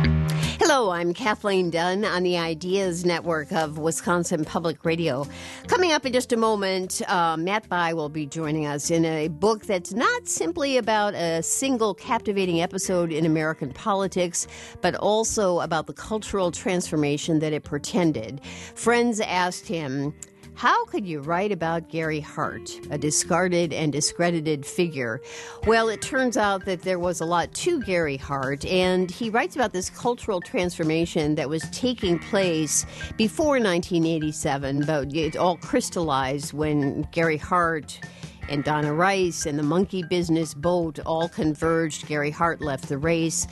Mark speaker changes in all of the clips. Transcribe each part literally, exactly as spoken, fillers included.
Speaker 1: Hello, I'm Kathleen Dunn on the Ideas Network of Wisconsin Public Radio. Coming up in just a moment, uh, Matt Bai will be joining us in a book that's not simply about a single captivating episode in American politics, but also about the cultural transformation that it portended. Friends asked him, how could you write about Gary Hart, a discarded and discredited figure? Well, it turns out that there was a lot to Gary Hart, and he writes about this cultural transformation that was taking place before nineteen eighty-seven, but it all crystallized when Gary Hart and Donna Rice and the monkey business boat all converged. Gary Hart left the race.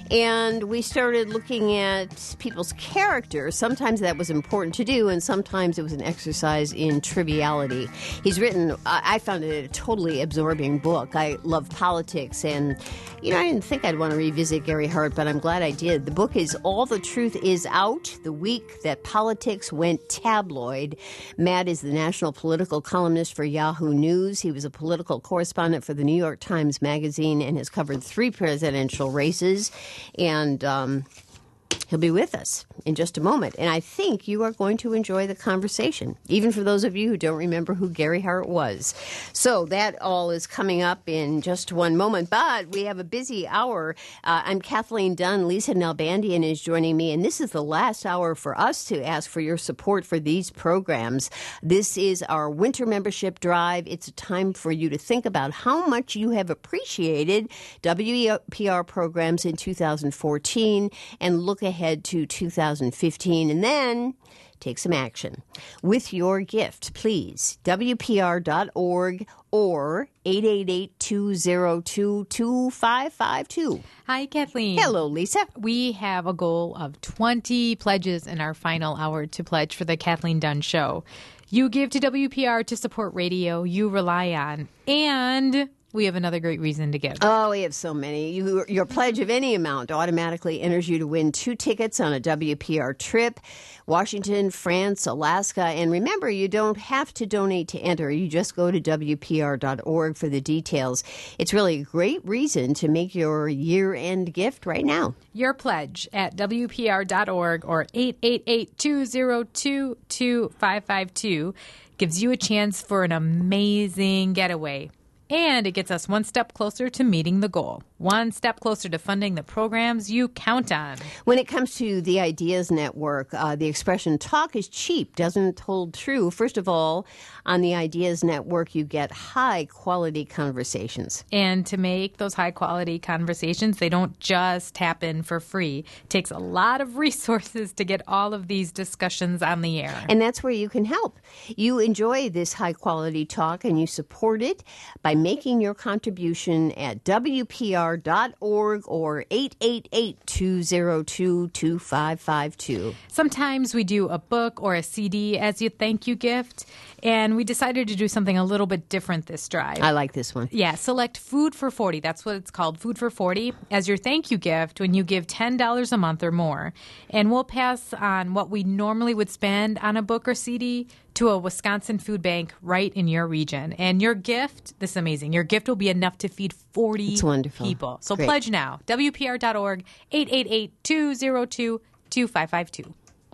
Speaker 1: And we started looking at people's character. Sometimes that was important to do, and sometimes it was an exercise in triviality. He's written, I found it a totally absorbing book. I love politics, and, you know, I didn't think I'd want to revisit Gary Hart, but I'm glad I did. The book is All the Truth Is Out, the week that politics went tabloid. Matt is the national political columnist for Yahoo News. He was a political correspondent for the New York Times Magazine and has covered three presidential races. And um, he'll be with us in just a moment. And I think you are going to enjoy the conversation, even for those of you who don't remember who Gary Hart was. So that all is coming up in just one moment. But we have a busy hour. Uh, I'm Kathleen Dunn. Lisa Nalbandian is joining me. And this is the last hour for us to ask for your support for these programs. This is our winter membership drive. It's a time for you to think about how much you have appreciated W E P R programs in two thousand fourteen and look ahead to two thousand fifteen, and then take some action. With your gift, please, W P R dot org or eight eight eight, two zero two, two five five two.
Speaker 2: Hi, Kathleen.
Speaker 1: Hello, Lisa.
Speaker 2: We have a goal of twenty pledges in our final hour to pledge for the Kathleen Dunn Show. You give to W P R to support radio you rely on, and we have another great reason to give.
Speaker 1: Oh, we have so many. You, your pledge of any amount automatically enters you to win two tickets on a W P R trip, Washington, France, Alaska. And remember, you don't have to donate to enter. You just go to W P R dot org for the details. It's really a great reason to make your year-end gift right now.
Speaker 2: Your pledge at W P R dot org or eight eight eight, two zero two, two five five two gives you a chance for an amazing getaway. And it gets us one step closer to meeting the goal. One step closer to funding the programs you count on.
Speaker 1: When it comes to the Ideas Network, uh, the expression talk is cheap doesn't hold true. First of all, on the Ideas Network, you get high-quality conversations.
Speaker 2: And to make those high-quality conversations, they don't just happen for free. It takes a lot of resources to get all of these discussions on the air.
Speaker 1: And that's where you can help. You enjoy this high-quality talk, and you support it by making your contribution at W P R dot org or eight eight eight, two zero two, two five five two.
Speaker 2: Sometimes we do a book or a C D as a thank you gift, and we decided to do something a little bit different this drive.
Speaker 1: I like this one.
Speaker 2: Yeah, select Food for forty. That's what it's called, Food for forty, as your thank you gift when you give ten dollars a month or more. And we'll pass on what we normally would spend on a book or C D to a Wisconsin food bank right in your region. And your gift, this is amazing, your gift will be enough to feed forty
Speaker 1: it's wonderful.
Speaker 2: people. So
Speaker 1: Great.
Speaker 2: Pledge now, W P R dot org, eight eight eight, two zero two, two five five two.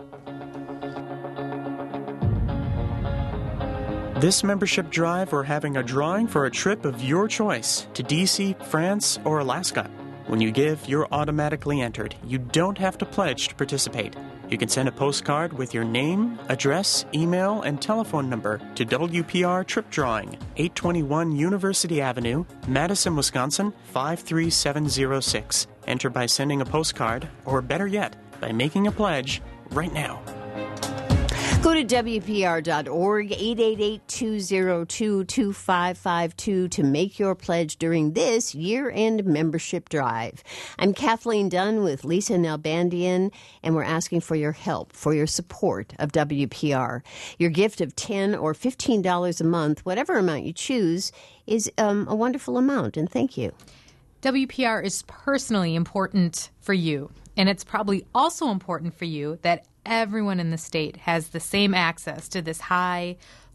Speaker 3: This membership drive, we're having a drawing for a trip of your choice to D C, France, or Alaska. When you give, you're automatically entered. You don't have to pledge to participate. You can send a postcard with your name, address, email, and telephone number to W P R Trip Drawing, eight twenty-one University Avenue, Madison, Wisconsin, five three seven zero six. Enter by sending a postcard, or better yet, by making a pledge right now.
Speaker 1: Go to W P R dot org, eight eight eight, two zero two, two five five two to make your pledge during this year-end membership drive. I'm Kathleen Dunn with Lisa Nalbandian, and we're asking for your help, for your support of W P R. Your gift of ten dollars or fifteen dollars a month, whatever amount you choose, is um, a wonderful amount, and thank you.
Speaker 2: W P R is personally important for you, and it's probably also important for you that everyone in the state has the same access to this high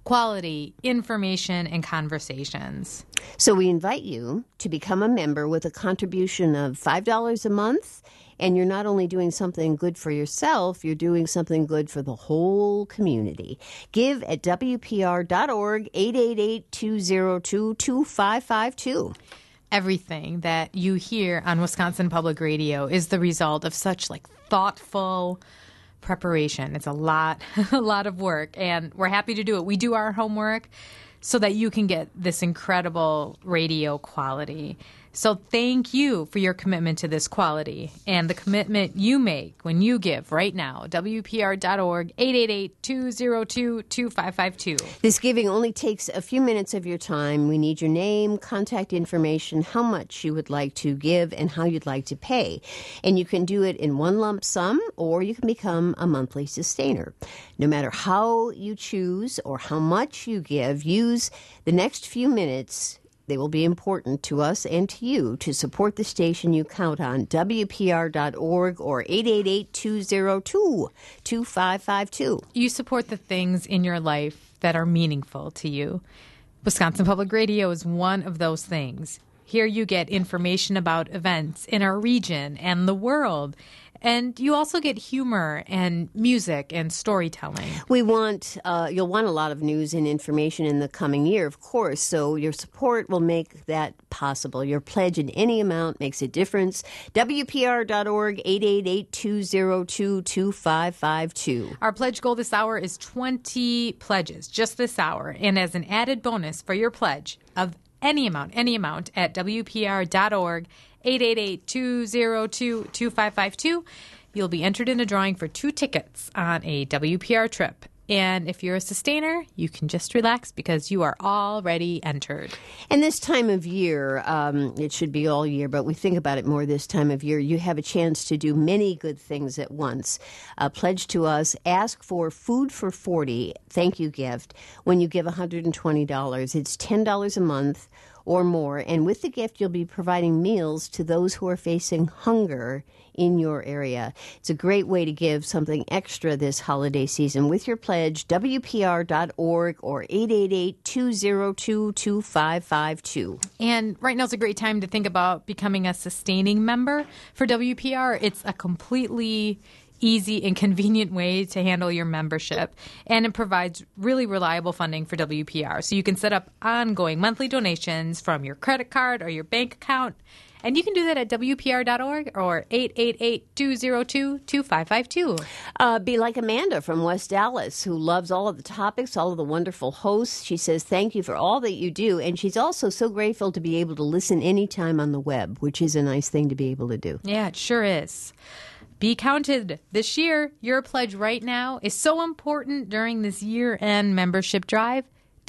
Speaker 2: quality information and conversations.
Speaker 1: So we invite you to become a member with a contribution of five dollars a month. And you're not only doing something good for yourself, you're doing something good for the whole community. Give at W P R dot org, eight eight eight, two zero two, two five five two.
Speaker 2: Everything that you hear on Wisconsin Public Radio is the result of such like thoughtful preparation. It's a lot, a lot of work, and we're happy to do it. We do our homework so that you can get this incredible radio quality. So thank you for your commitment to this quality and the commitment you make when you give right now. W P R dot org, eight eight eight, two zero two, two five five two.
Speaker 1: This giving only takes a few minutes of your time. We need your name, contact information, how much you would like to give, and how you'd like to pay. And you can do it in one lump sum, or you can become a monthly sustainer. No matter how you choose or how much you give, use the next few minutes. They will be important to us and to you to support the station you count on, W P R dot org or eight eight eight, two zero two, two five five two.
Speaker 2: You support the things in your life that are meaningful to you. Wisconsin Public Radio is one of those things. Here you get information about events in our region and the world. And you also get humor and music and storytelling.
Speaker 1: We want, uh, you'll want a lot of news and information in the coming year, of course, so your support will make that possible. Your pledge in any amount makes a difference. W P R dot org, eight eight eight, two zero two, two five five two.
Speaker 2: Our pledge goal this hour is twenty pledges, just this hour. And as an added bonus for your pledge of any amount, any amount at W P R dot org, eight eight eight, two zero two, two five five two. You'll be entered in a drawing for two tickets on a W P R trip. And if you're a sustainer, you can just relax because you are already entered.
Speaker 1: And this time of year, um, it should be all year, but we think about it more this time of year, you have a chance to do many good things at once. Uh, pledge to us, ask for Food for forty, thank you gift, when you give one hundred twenty dollars. It's ten dollars a month or more, and with the gift, you'll be providing meals to those who are facing hunger in your area. It's a great way to give something extra this holiday season. With your pledge, W P R dot org or eight eight eight, two zero two, two five five two.
Speaker 2: And right now is a great time to think about becoming a sustaining member for W P R. It's a completely easy and convenient way to handle your membership, and it provides really reliable funding for W P R. So you can set up ongoing monthly donations from your credit card or your bank account, and you can do that at W P R dot org or eight eight eight, two zero two, two five five two.
Speaker 1: Uh, be like Amanda from West Dallas, who loves all of the topics, all of the wonderful hosts. She says thank you for all that you do, and she's also so grateful to be able to listen anytime on the web, which is a nice thing to be able to do.
Speaker 2: Yeah, it sure is. Be counted this year. Your pledge right now is so important during this year-end membership drive.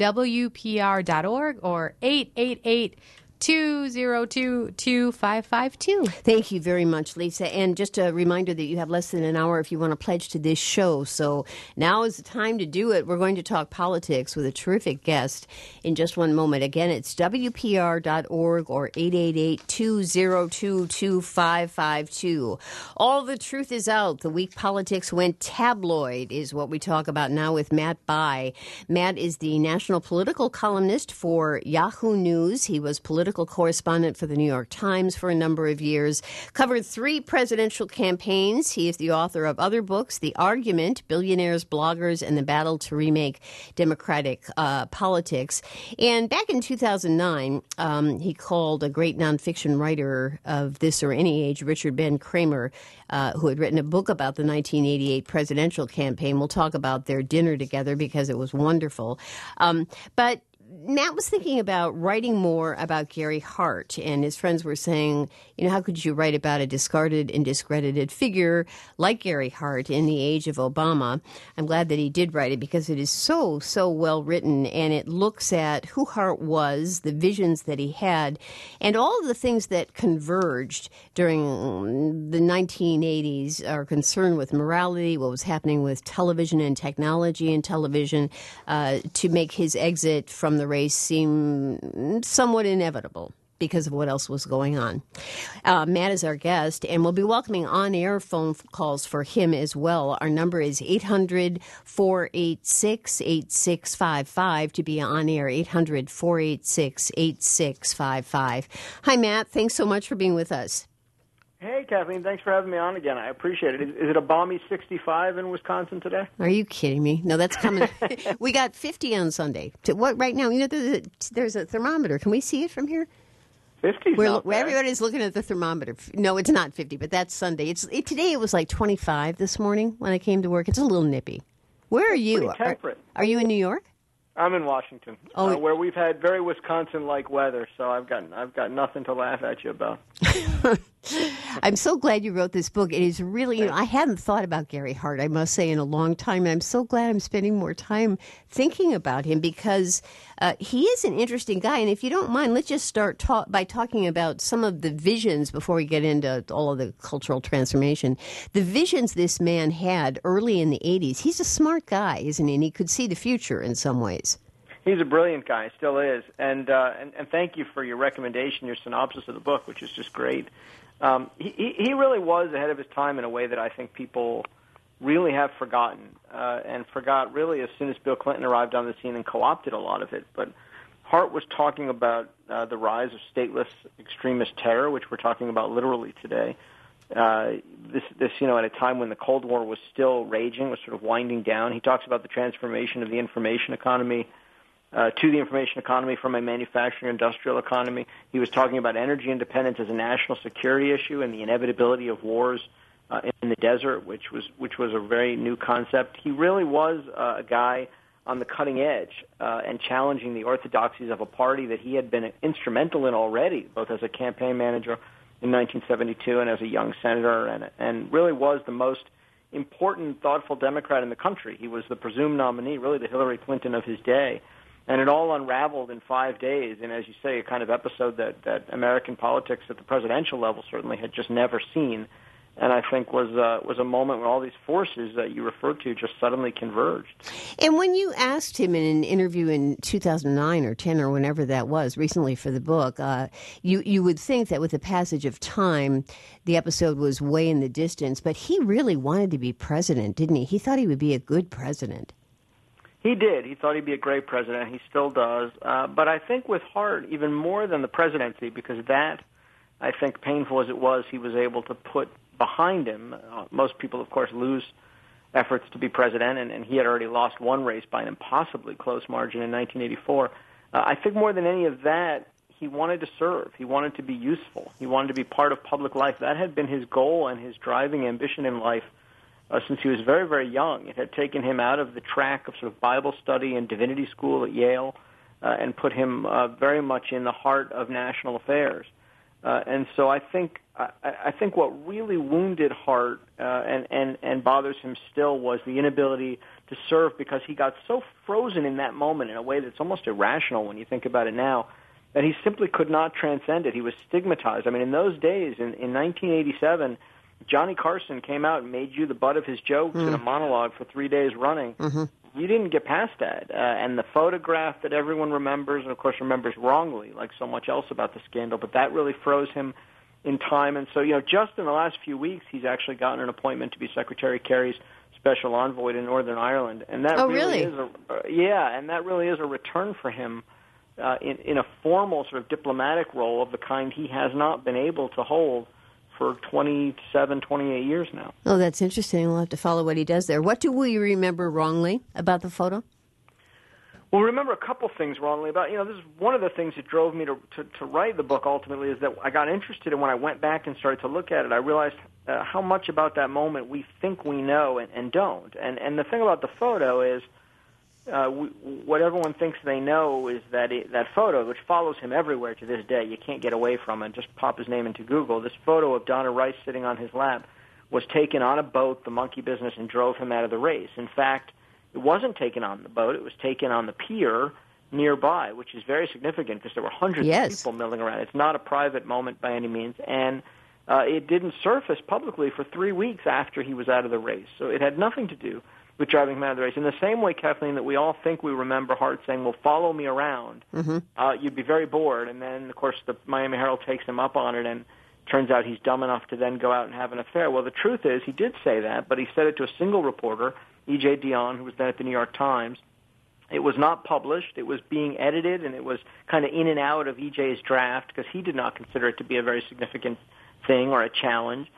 Speaker 2: W P R dot org or eight eight eight, two zero two, two five five two.
Speaker 1: Thank you very much, Lisa. And just a reminder that you have less than an hour if you want to pledge to this show. So now is the time to do it. We're going to talk politics with a terrific guest in just one moment. Again, it's W P R dot org or eight eight eight, two zero two, two five five two. All the truth is out. The week politics went tabloid is what we talk about now with Matt Bai. Matt is the national political columnist for Yahoo News. He was political political correspondent for the New York Times for a number of years, covered three presidential campaigns. He is the author of other books, The Argument, Billionaires, Bloggers, and the Battle to Remake Democratic uh, Politics. And back in two thousand nine, um, he called a great nonfiction writer of this or any age, Richard Ben Cramer, uh, who had written a book about the nineteen eighty-eight presidential campaign. We'll talk about their dinner together because it was wonderful. Um, but Matt was thinking about writing more about Gary Hart, and his friends were saying, you know, how could you write about a discarded and discredited figure like Gary Hart in the age of Obama? I'm glad that he did write it because it is so, so well written, and it looks at who Hart was, the visions that he had, and all of the things that converged during the nineteen eighties are concerned with morality, what was happening with television and technology and television uh, to make his exit from the race seem somewhat inevitable. because of what else was going on. Uh, Matt is our guest, and we'll be welcoming on-air phone calls for him as well. Our number is eight hundred, four eight six, eight six five five to be on air, eight hundred, four eight six, eight six five five. Hi, Matt. Thanks so much for being with us.
Speaker 4: Hey, Kathleen. Thanks for having me on again. I appreciate it. Is, is it a balmy sixty-five in Wisconsin today?
Speaker 1: Are you kidding me? No, that's coming. We got fifty on Sunday. To what right now? You know, there's a, there's a thermometer. Can we see it from here?
Speaker 4: fifty.
Speaker 1: Where everybody's looking at the thermometer. No, it's not fifty, but that's Sunday. It's it, today. It was like twenty-five this morning when I came to work. It's a little nippy. Where are you?
Speaker 4: Pretty temperate.
Speaker 1: Are, are you in New York?
Speaker 4: I'm in Washington,
Speaker 1: oh,
Speaker 4: uh, where we've had very Wisconsin-like weather. So I've got I've got nothing to laugh at you about.
Speaker 1: I'm so glad you wrote this book. It is really, you know, I hadn't thought about Gary Hart, I must say, in a long time. And I'm so glad I'm spending more time thinking about him because uh, he is an interesting guy. And if you don't mind, let's just start ta- by talking about some of the visions before we get into all of the cultural transformation. The visions this man had early in the eighties. He's a smart guy, isn't he? And he could see the future in some ways.
Speaker 4: He's a brilliant guy, still is. And, uh, and, and thank you for your recommendation, your synopsis of the book, which is just great. Um, he, he really was ahead of his time in a way that I think people really have forgotten, uh, and forgot really as soon as Bill Clinton arrived on the scene and co-opted a lot of it. But Hart was talking about uh, the rise of stateless extremist terror, which we're talking about literally today. Uh, this, this, you know, at a time when the Cold War was still raging, was sort of winding down. He talks about the transformation of the information economy Uh, to the information economy from a manufacturing industrial economy. He was talking about energy independence as a national security issue and the inevitability of wars uh, in the desert, which was which was a very new concept. He really was uh, a guy on the cutting edge uh, and challenging the orthodoxies of a party that he had been instrumental in already, both as a campaign manager in nineteen seventy-two and as a young senator, and, and really was the most important, thoughtful Democrat in the country. He was the presumed nominee, really the Hillary Clinton of his day. And it all unraveled in five days, and as you say, a kind of episode that, that American politics at the presidential level certainly had just never seen, and I think was uh, was a moment when all these forces that you referred to just suddenly converged.
Speaker 1: And when you asked him in an interview in two thousand nine or ten or whenever that was, recently for the book, uh, you, you would think that with the passage of time, the episode was way in the distance, but he really wanted to be president, didn't he? He thought he would be a good president.
Speaker 4: He did. He thought he'd be a great president. He still does. Uh, but I think with Hart, even more than the presidency, because that, I think, painful as it was, he was able to put behind him. Uh, most people, of course, lose efforts to be president, and, and he had already lost one race by an impossibly close margin in nineteen eighty-four. Uh, I think more than any of that, he wanted to serve. He wanted to be useful. He wanted to be part of public life. That had been his goal and his driving ambition in life Uh, since he was very, very young. It had taken him out of the track of sort of Bible study and divinity school at Yale uh, and put him uh, very much in the heart of national affairs. Uh, and so I think I, I think what really wounded Hart uh, and, and, and bothers him still was the inability to serve, because he got so frozen in that moment in a way that's almost irrational when you think about it now, that he simply could not transcend it. He was stigmatized. I mean, in those days, in, in nineteen eighty-seven, Johnny Carson came out and made you the butt of his jokes mm. in a monologue for three days running. Mm-hmm. You didn't get past that. Uh, and the photograph that everyone remembers, and of course remembers wrongly, like so much else about the scandal, but that really froze him in time. And so, you know, just in the last few weeks, he's actually gotten an appointment to be Secretary Kerry's special envoy to Northern Ireland. And that
Speaker 1: oh,
Speaker 4: really,
Speaker 1: really?
Speaker 4: is a, uh, yeah, and that really is a return for him uh, in, in a formal sort of diplomatic role of the kind he has not been able to hold for twenty-seven, twenty-eight years now.
Speaker 1: Oh, that's interesting. We'll have to follow what he does there. What do we remember wrongly about the photo?
Speaker 4: Well, remember a couple things wrongly about, you know, this is one of the things that drove me to, to, to write the book ultimately, is that I got interested, and when I went back and started to look at it, I realized uh, how much about that moment we think we know and, and don't. And, and the thing about the photo is, Uh, we, what everyone thinks they know is that it, that photo, which follows him everywhere to this day, you can't get away from it. Just pop his name into Google. This photo of Donna Rice sitting on his lap was taken on a boat, the monkey business, and drove him out of the race. In fact, it wasn't taken on the boat. It was taken on the pier nearby, which is very significant because there were hundreds
Speaker 1: yes.
Speaker 4: of people milling around. It's not a private moment by any means. And uh, it didn't surface publicly for three weeks after he was out of the race. So it had nothing to do with driving him out of the race. In the same way, Kathleen, that we all think we remember Hart saying, well, follow me around, mm-hmm. uh, you'd be very bored. And then, of course, the Miami Herald takes him up on it, and turns out he's dumb enough to then go out and have an affair. Well, the truth is he did say that, but he said it to a single reporter, E J Dionne, who was then at the New York Times. It was not published. It was being edited, and it was kind of in and out of E J's draft because he did not consider it to be a very significant thing or a challenge.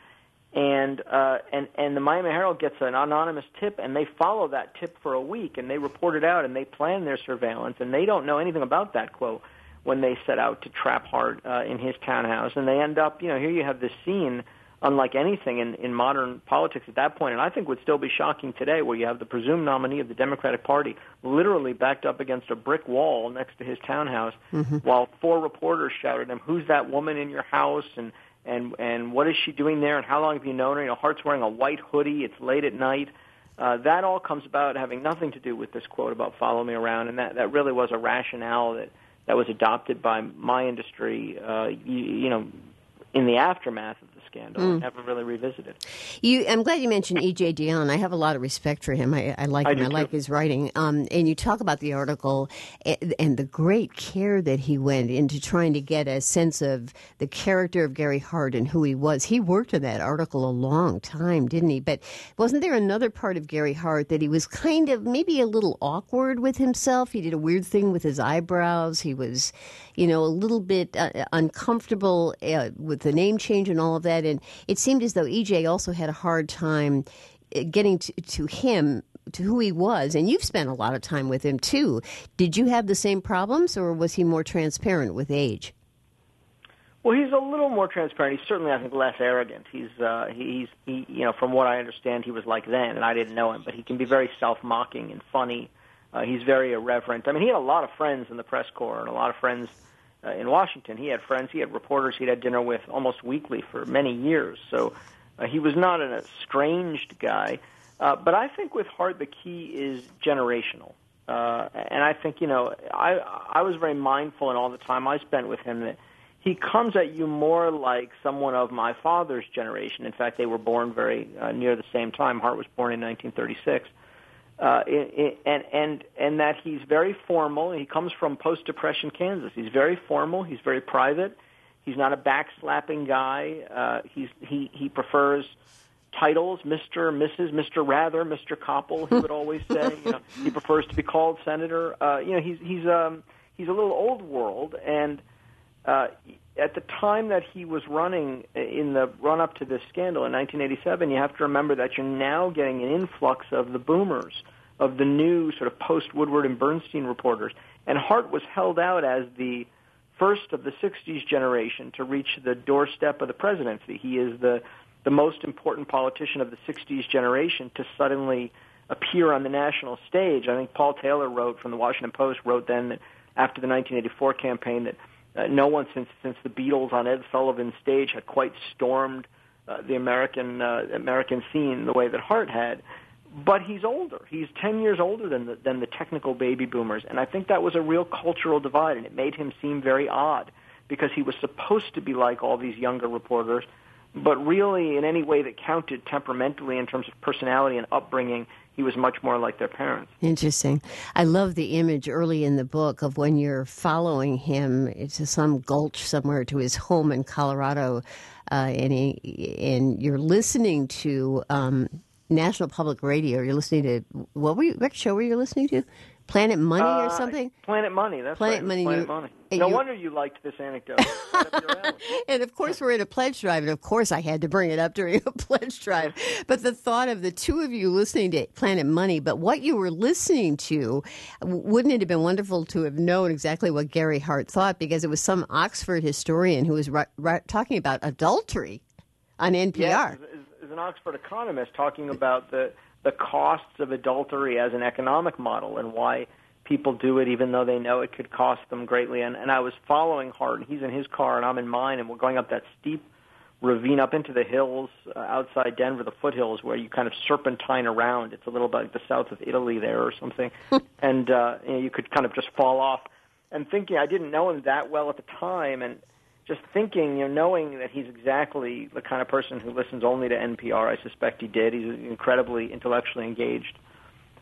Speaker 4: And uh, and and the Miami Herald gets an anonymous tip, and they follow that tip for a week, and they report it out, and they plan their surveillance, and they don't know anything about that quote when they set out to trap Hart uh, in his townhouse, and they end up, you know, here you have this scene unlike anything in, in modern politics at that point, and I think would still be shocking today, where you have the presumed nominee of the Democratic Party literally backed up against a brick wall next to his townhouse, mm-hmm. while four reporters shouted at him, "Who's that woman in your house?" and And and what is she doing there? And how long have you known her? You know, Hart's wearing a white hoodie. It's late at night. Uh, that all comes about having nothing to do with this quote about "follow me around," and that, that really was a rationale that, that was adopted by my industry. Uh, you, you know, in the aftermath of the scandal, mm. and never really revisited.
Speaker 1: You, I'm glad you mentioned E J Dionne. I have a lot of respect for him. I, I like
Speaker 4: I
Speaker 1: him. I
Speaker 4: too.
Speaker 1: like his writing. Um, and you talk about the article and, and the great care that he went into trying to get a sense of the character of Gary Hart and who he was. He worked on that article a long time, didn't he? But wasn't there another part of Gary Hart that he was kind of maybe a little awkward with himself? He did a weird thing with his eyebrows. He was, you know, a little bit uh, uncomfortable uh, with the name change and all of that. And it seemed as though E J also had a hard time getting to, to him, to who he was. And you've spent a lot of time with him, too. Did you have the same problems, or was he more transparent with age?
Speaker 4: Well, he's a little more transparent. He's certainly, I think, less arrogant. He's, uh, he's, he, you know, from what I understand, he was like then, and I didn't know him, but he can be very self-mocking and funny. Uh, he's very irreverent. I mean, he had a lot of friends in the press corps and a lot of friends Uh, in Washington. He had friends, he had reporters he'd had dinner with almost weekly for many years. So uh, he was not an estranged guy. Uh, but I think with Hart, the key is generational. Uh, and I think, you know, I, I was very mindful in all the time I spent with him that he comes at you more like someone of my father's generation. In fact, they were born very uh, near the same time. Hart was born in nineteen thirty-six. Uh, and and and that he's very formal. He comes from post-Depression Kansas. He's very formal. He's very private. He's not a backslapping guy. Uh, he's he he prefers titles, Mister, Missus, Mister Rather, Mister Koppel. He would always say. You know, he prefers to be called Senator. Uh, you know, he's he's um he's a little old world. And uh, at the time that he was running in the run-up to this scandal in nineteen eighty-seven, you have to remember that you're now getting an influx of the boomers, of the new sort of post-Woodward and Bernstein reporters. And Hart was held out as the first of the sixties generation to reach the doorstep of the presidency. He is the, the most important politician of the sixties generation to suddenly appear on the national stage. I think Paul Taylor wrote, from the Washington Post, wrote then that after the nineteen eighty-four campaign that Uh, no one since since the Beatles on Ed Sullivan's stage had quite stormed uh, the American uh, American scene the way that Hart had. But he's older. He's ten years older than the, than the technical baby boomers, and I think that was a real cultural divide, and it made him seem very odd because he was supposed to be like all these younger reporters, but really in any way that counted temperamentally in terms of personality and upbringing, he was much more like their parents.
Speaker 1: Interesting. I love the image early in the book of when you're following him to some gulch somewhere to his home in Colorado, uh, and, he, and you're listening to um, National Public Radio. You're listening to, what were you, what show were you listening to? Planet Money
Speaker 4: uh,
Speaker 1: or something?
Speaker 4: Planet Money, that's
Speaker 1: Planet
Speaker 4: right.
Speaker 1: Money.
Speaker 4: Planet
Speaker 1: you,
Speaker 4: Money. No
Speaker 1: you,
Speaker 4: wonder you liked this anecdote.
Speaker 1: And of course, we're in a pledge drive, and of course, I had to bring it up during a pledge drive. But the thought of the two of you listening to Planet Money, but what you were listening to, wouldn't it have been wonderful to have known exactly what Gary Hart thought? Because it was some Oxford historian who was ri- ri- talking about adultery on N P R.
Speaker 4: Yes, as an Oxford economist talking about the the costs of adultery as an economic model and why people do it even though they know it could cost them greatly. And, and I was following Hart, and he's in his car and I'm in mine, and we're going up that steep ravine up into the hills uh, outside Denver, the foothills, where you kind of serpentine around. It's a little bit like the south of Italy there or something. and uh, you know, you could kind of just fall off. And thinking, I didn't know him that well at the time, and just thinking, you know, knowing that he's exactly the kind of person who listens only to N P R, I suspect he did. He's incredibly intellectually engaged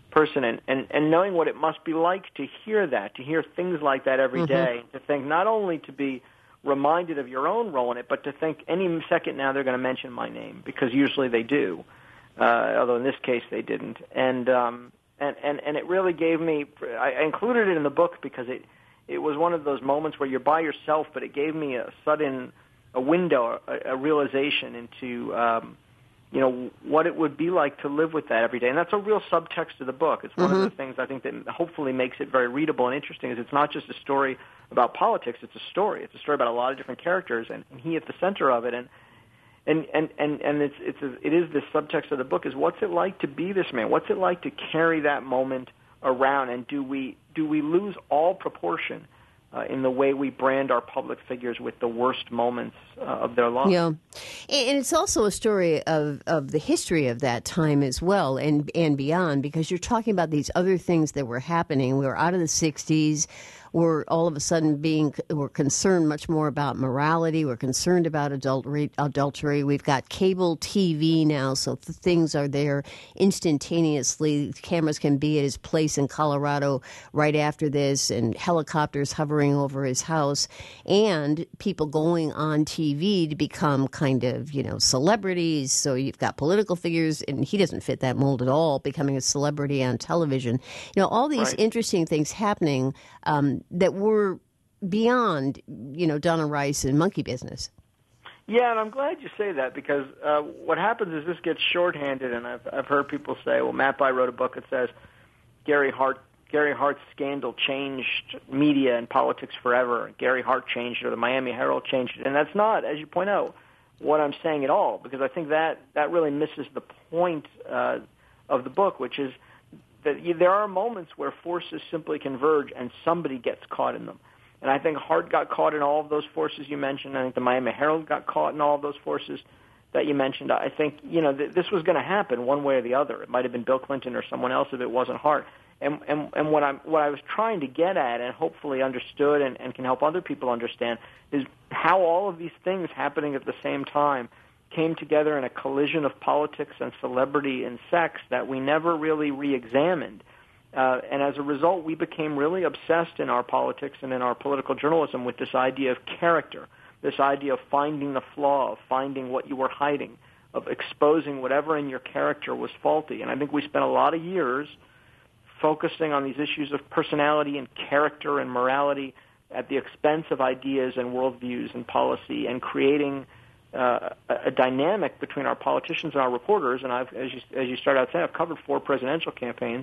Speaker 4: person, and, and, and knowing what it must be like to hear that, to hear things like that every
Speaker 1: mm-hmm.
Speaker 4: day, to think not only to be reminded of your own role in it, but to think any second now they're going to mention my name, because usually they do, uh, although in this case they didn't. And, um, and, and, and it really gave me, I included it in the book because it, it was one of those moments where you're by yourself, but it gave me a sudden, a window, a, a realization into, um, you know, what it would be like to live with that every day. And that's a real subtext of the book. It's one mm-hmm. of the things I think that hopefully makes it very readable and interesting, is it's not just a story about politics, it's a story. It's a story about a lot of different characters, and, and he at the center of it. And and, and, and, and it's, it's a, it is the subtext of the book, is what's it like to be this man? What's it like to carry that moment around, and do we do we lose all proportion Uh, in the way we brand our public figures with the worst moments uh, of their lives?
Speaker 1: Yeah, and it's also a story of, of the history of that time as well, and and beyond, because you're talking about these other things that were happening. We were out of the sixties. We're all of a sudden being we're concerned much more about morality. We're concerned about adultery. Adultery. We've got cable T V now, so the things are there instantaneously. Cameras can be at his place in Colorado right after this, and helicopters hovering over his house, and people going on T V to become kind of, you know, celebrities. So you've got political figures, and he doesn't fit that mold at all, becoming a celebrity on television. You know, all these
Speaker 4: right.
Speaker 1: interesting things happening um, that were beyond, you know, Donna Rice and monkey business.
Speaker 4: Yeah, and I'm glad you say that, because uh, what happens is this gets shorthanded, and I've I've heard people say, well, Matt Bai wrote a book that says Gary Hart Gary Hart's scandal changed media and politics forever. Gary Hart changed it, or the Miami Herald changed it, and that's not, as you point out, what I'm saying at all, because I think that that really misses the point uh, of the book, which is that you, there are moments where forces simply converge and somebody gets caught in them. And I think Hart got caught in all of those forces you mentioned. I think the Miami Herald got caught in all of those forces that you mentioned. I think, you know, th- this was going to happen one way or the other. It might have been Bill Clinton or someone else if it wasn't Hart. And and, and what I'm what I was trying to get at, and hopefully understood and, and can help other people understand, is how all of these things happening at the same time came together in a collision of politics and celebrity and sex that we never really re-examined. Uh, and as a result, we became really obsessed in our politics and in our political journalism with this idea of character, this idea of finding the flaw, of finding what you were hiding, of exposing whatever in your character was faulty. And I think we spent a lot of years focusing on these issues of personality and character and morality at the expense of ideas and worldviews and policy, and creating uh, a, a dynamic between our politicians and our reporters. And I've, as you, as you started out saying, I've covered four presidential campaigns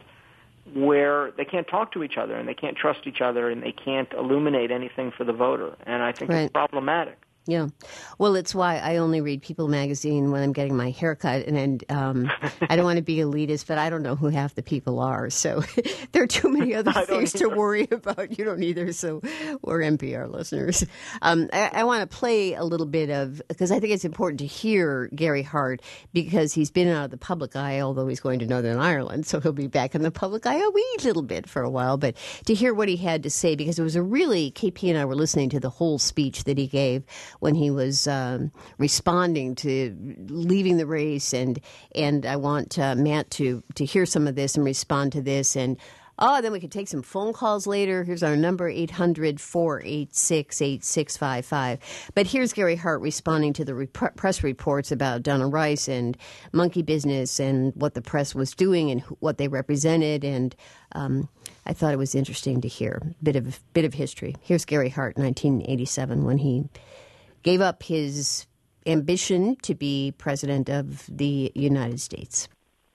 Speaker 4: where they can't talk to each other, and they can't trust each other, and they can't illuminate anything for the voter. And I think
Speaker 1: right.
Speaker 4: it's problematic.
Speaker 1: Yeah. Well, it's why I only read People magazine when I'm getting my hair cut. And, and um, I don't want to be elitist, but I don't know who half the people are. So there are too many other things to worry about. You don't either. So we're N P R listeners. Um, I, I want to play a little bit of, because I think it's important to hear Gary Hart, because he's been out of the public eye, although he's going to Northern Ireland. So he'll be back in the public eye a wee little bit for a while. But to hear what he had to say, because it was a really, K P and I were listening to the whole speech that he gave when he was um, responding to leaving the race, and and I want uh, Matt to to hear some of this and respond to this, and oh, then we could take some phone calls later. Here's our number, eight hundred, four eight six, eight six five five. But here's Gary Hart responding to the rep- press reports about Donna Rice and monkey business and what the press was doing and what they represented, and um, I thought it was interesting to hear a bit of bit of history. Here's Gary Hart, nineteen eighty-seven, when he gave up his ambition to be president of the United States.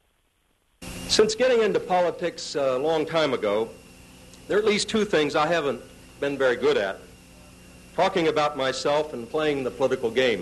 Speaker 5: Since getting into politics a long time ago, there are at least two things I haven't been very good at: talking about myself and playing the political game.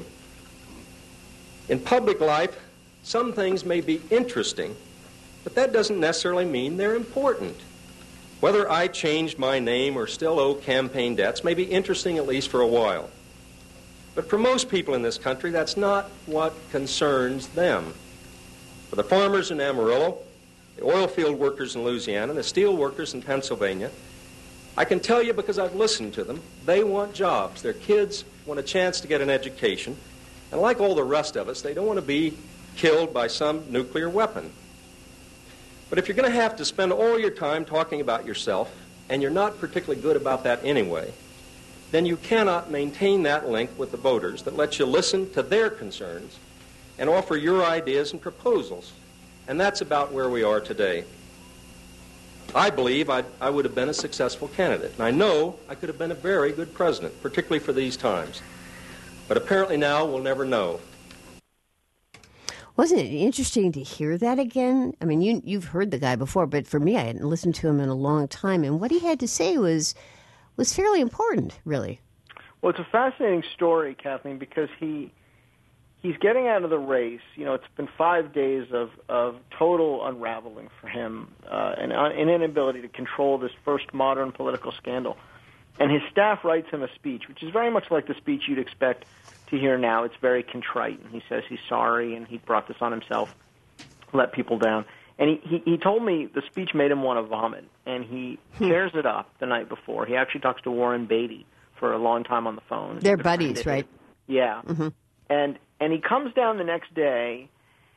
Speaker 5: In public life, some things may be interesting, but that doesn't necessarily mean they're important. Whether I changed my name or still owe campaign debts may be interesting, at least for a while. But for most people in this country, that's not what concerns them. For the farmers in Amarillo, the oil field workers in Louisiana, the steel workers in Pennsylvania, I can tell you because I've listened to them, they want jobs. Their kids want a chance to get an education. And like all the rest of us, they don't want to be killed by some nuclear weapon. But if you're going to have to spend all your time talking about yourself, and you're not particularly good about that anyway, then you cannot maintain that link with the voters that lets you listen to their concerns and offer your ideas and proposals. And that's about where we are today. I believe I'd, I would have been a successful candidate, and I know I could have been a very good president, particularly for these times. But apparently now we'll never know.
Speaker 1: Wasn't it interesting to hear that again? I mean, you, you've heard the guy before, but for me, I hadn't listened to him in a long time, and what he had to say was was fairly important, really.
Speaker 4: Well, it's a fascinating story, Kathleen, because he he's getting out of the race. You know, it's been five days of, of total unraveling for him, uh, and an inability to control this first modern political scandal. And his staff writes him a speech, which is very much like the speech you'd expect to hear now. It's very contrite, and he says he's sorry, and he brought this on himself, let people down. And he, he, he told me the speech made him want to vomit, and he tears it up the night before. He actually talks to Warren Beatty for a long time on the phone.
Speaker 1: They're buddies, right?
Speaker 4: Yeah.
Speaker 1: Mm-hmm.
Speaker 4: And and he comes down the next day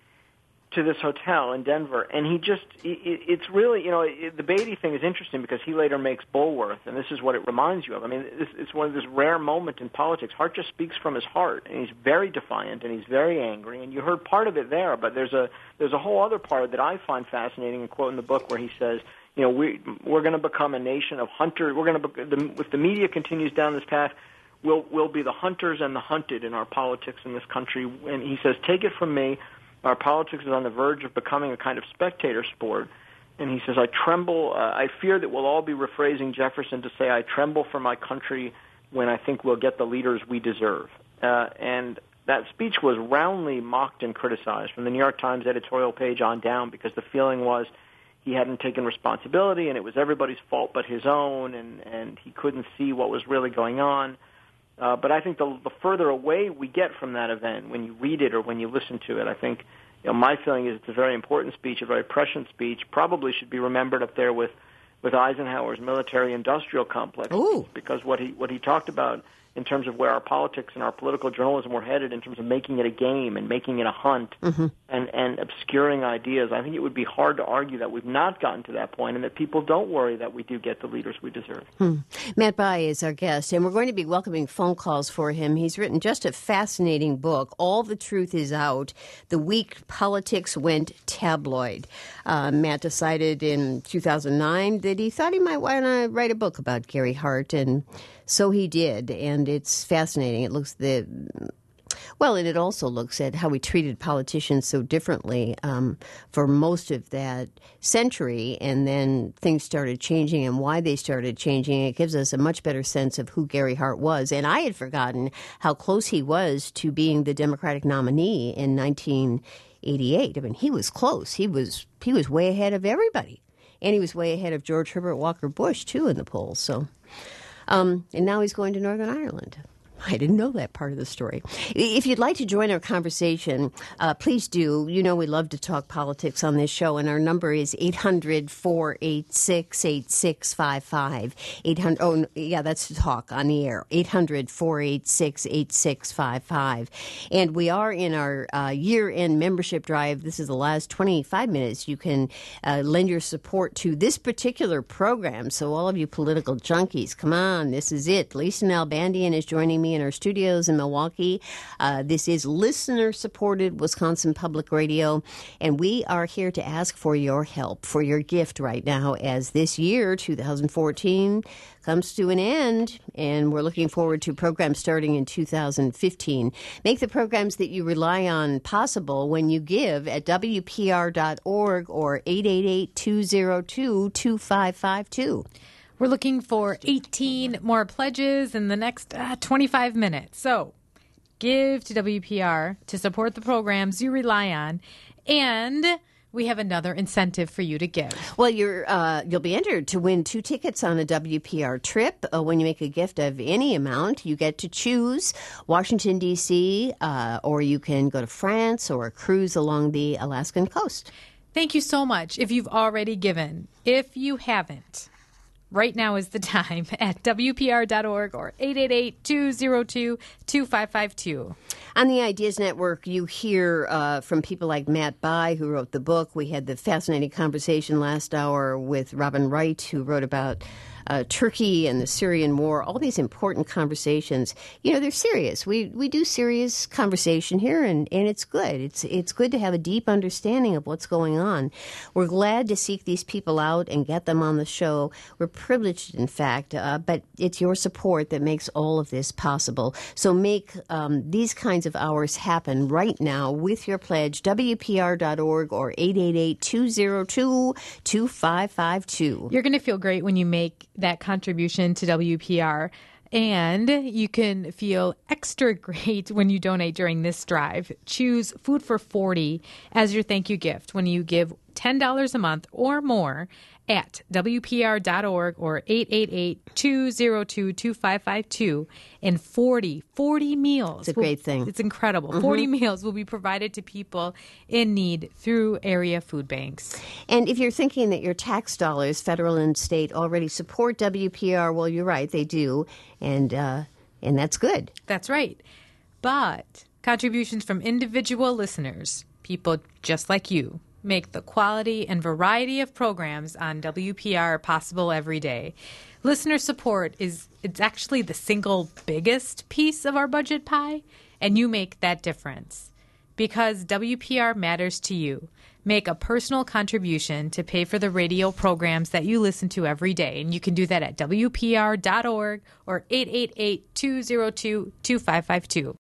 Speaker 4: to this hotel in Denver, and he just, it, it's really, you know, it, the Beatty thing is interesting because he later makes Bulworth, and this is what it reminds you of. I mean, it's, it's one of this rare moment in politics. Hart just speaks from his heart, and he's very defiant, and he's very angry, and you heard part of it there, but there's a there's a whole other part that I find fascinating, and quote in the book where he says, you know, we, we're going to become a nation of hunters. We're going to, the, if the media continues down this path, we'll, we'll be the hunters and the hunted in our politics in this country. And he says, take it from me, our politics is on the verge of becoming a kind of spectator sport. And he says, I tremble, uh, I fear that we'll all be rephrasing Jefferson to say, I tremble for my country when I think we'll get the leaders we deserve. Uh, and that speech was roundly mocked and criticized from the New York Times editorial page on down because the feeling was he hadn't taken responsibility and it was everybody's fault but his own, and, and he couldn't see what was really going on. Uh, but I think the, the further away we get from that event, when you read it or when you listen to it, I think, you know, my feeling is it's a very important speech, a very prescient speech, probably should be remembered up there with, with Eisenhower's military-industrial complex.
Speaker 1: Ooh.
Speaker 4: Because what he what he talked about in terms of where our politics and our political journalism were headed in terms of making it a game and making it a hunt
Speaker 1: mm-hmm.
Speaker 4: and, and obscuring ideas, I think it would be hard to argue that we've not gotten to that point and that people don't worry that we do get the leaders we deserve.
Speaker 1: Hmm. Matt Bai is our guest, and we're going to be welcoming phone calls for him. He's written just a fascinating book, All the Truth is Out, The Week Politics Went Tabloid. Uh, Matt decided in two thousand nine that he thought he might want to write a book about Gary Hart, and so he did, and it's fascinating. It looks the well, and it also looks at how we treated politicians so differently um, for most of that century, and then things started changing and why they started changing. It gives us a much better sense of who Gary Hart was, and I had forgotten how close he was to being the Democratic nominee in nineteen eighty-eight. I mean, he was close. He was he was way ahead of everybody, and he was way ahead of George Herbert Walker Bush too in the polls. So. Um, and now he's going to Northern Ireland. I didn't know that part of the story. If you'd like to join our conversation, uh, please do. You know we love to talk politics on this show, and our number is eight hundred, four eight six, eight six five five. eight hundred, oh, yeah, that's to talk on the air. eight hundred, four eight six, eight six five five. And we are in our uh, year-end membership drive. This is the last twenty-five minutes. You can uh, lend your support to this particular program. So all of you political junkies, come on, this is it. Lisa Nalbandian is joining me in our studios in Milwaukee. Uh, this is listener-supported Wisconsin Public Radio, and we are here to ask for your help, for your gift right now as this year, two thousand fourteen, comes to an end, and we're looking forward to programs starting in two thousand fifteen. Make the programs that you rely on possible when you give at W P R dot org or eight eight eight, two zero two, two five five two.
Speaker 2: We're looking for eighteen more pledges in the next uh, twenty-five minutes. So give to W P R to support the programs you rely on, and we have another incentive for you to give.
Speaker 1: Well, you're, uh, you'll be entered to win two tickets on a W P R trip. Uh, when you make a gift of any amount, you get to choose Washington, D C, uh, or you can go to France or a cruise along the Alaskan coast.
Speaker 2: Thank you so much if you've already given. If you haven't, right now is the time at W P R dot org or eight eight eight, two zero two, two five five two.
Speaker 1: On the Ideas Network, you hear uh, from people like Matt Bai, who wrote the book. We had the fascinating conversation last hour with Robin Wright, who wrote about Uh, Turkey and the Syrian war, all these important conversations. You know, they're serious. We we do serious conversation here, and, and it's good. It's it's good to have a deep understanding of what's going on. We're glad to seek these people out and get them on the show. We're privileged, in fact, uh, but it's your support that makes all of this possible. So make um, these kinds of hours happen right now with your pledge, W P R dot org or eight eight eight, two zero two, two five five two.
Speaker 2: You're going to feel great when you make that contribution to W P R. And you can feel extra great when you donate during this drive. Choose Food for forty as your thank you gift when you give ten dollars a month or more at W P R dot org or eight eight eight, two zero two, two five five two. And forty, forty meals.
Speaker 1: It's a great thing.
Speaker 2: It's incredible.
Speaker 1: Mm-hmm.
Speaker 2: forty meals will be provided to people in need through area food banks.
Speaker 1: And if you're thinking that your tax dollars, federal and state, already support W P R, well, you're right, they do. And uh, and that's good.
Speaker 2: That's right. But contributions from individual listeners, people just like you, make the quality and variety of programs on W P R possible every day. Listener support is it's actually the single biggest piece of our budget pie, and you make that difference. Because W P R matters to you. Make a personal contribution to pay for the radio programs that you listen to every day. And you can do that at W P R dot org or eight eight eight, two zero two, two five five two.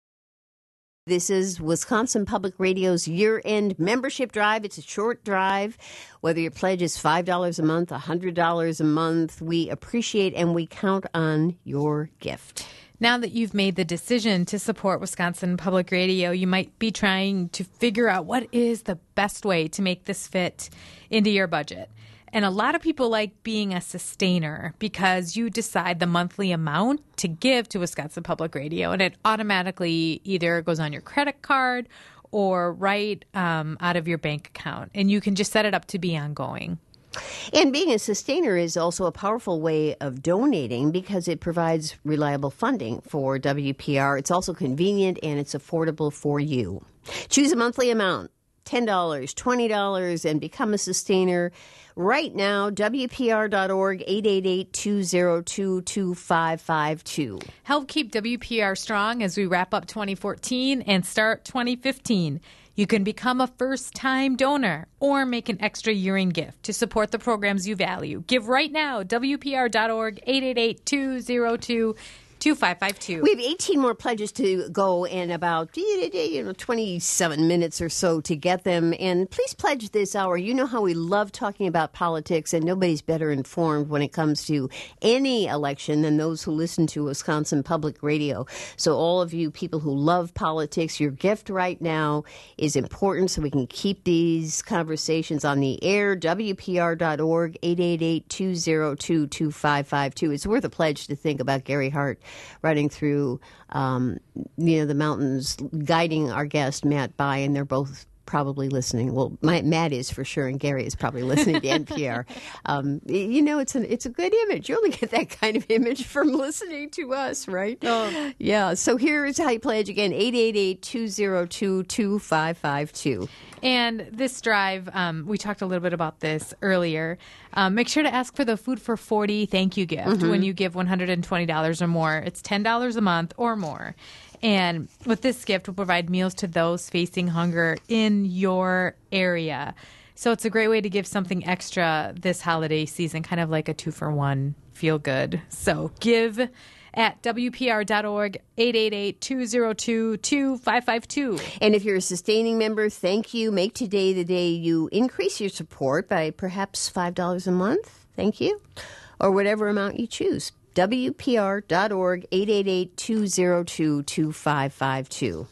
Speaker 1: This is Wisconsin Public Radio's year-end membership drive. It's a short drive. Whether your pledge is five dollars a month, one hundred dollars a month, we appreciate and we count on your gift.
Speaker 2: Now that you've made the decision to support Wisconsin Public Radio, you might be trying to figure out what is the best way to make this fit into your budget. And a lot of people like being a sustainer because you decide the monthly amount to give to Wisconsin Public Radio, and it automatically either goes on your credit card or right um, out of your bank account. And you can just set it up to be ongoing.
Speaker 1: And being a sustainer is also a powerful way of donating because it provides reliable funding for W P R. It's also convenient and it's affordable for you. Choose a monthly amount, ten dollars, twenty dollars, and become a sustainer. Right now, W P R dot org, eight eight eight, two zero two, two five five two.
Speaker 2: Help keep W P R strong as we wrap up twenty fourteen and start twenty fifteen. You can become a first-time donor or make an extra year-end gift to support the programs you value. Give right now, W P R dot org, eight eight eight, two zero two, two five five two.
Speaker 1: We have eighteen more pledges to go in about you know twenty-seven minutes or so to get them. And please pledge this hour. You know how we love talking about politics, and nobody's better informed when it comes to any election than those who listen to Wisconsin Public Radio. So all of you people who love politics, your gift right now is important so we can keep these conversations on the air. W P R dot org, eight eight eight, two zero two, two five five two. It's worth a pledge to think about Gary Hart running through, um, you know, the mountains, guiding our guest, Matt Bai, and they're both probably listening. Well, my, Matt is for sure, and Gary is probably listening to N P R. Um, you know, it's, an, it's a good image. You only get that kind of image from listening to us, right? Oh. Yeah, so here is how you pledge again, eight eight eight, two zero two, two five five two.
Speaker 2: And this drive, um, we talked a little bit about this earlier. Um, make sure to ask for the Food for forty thank you gift mm-hmm. when you give one hundred twenty dollars or more. It's ten dollars a month or more. And with this gift, we'll provide meals to those facing hunger in your area. So it's a great way to give something extra this holiday season, kind of like a two-for-one feel good. So give at W P R dot org, eight eight eight, two zero two, two five five two.
Speaker 1: And if you're a sustaining member, thank you. Make today the day you increase your support by perhaps five dollars a month. Thank you. Or whatever amount you choose. W P R dot org, eight eight eight, two zero two, two five five two.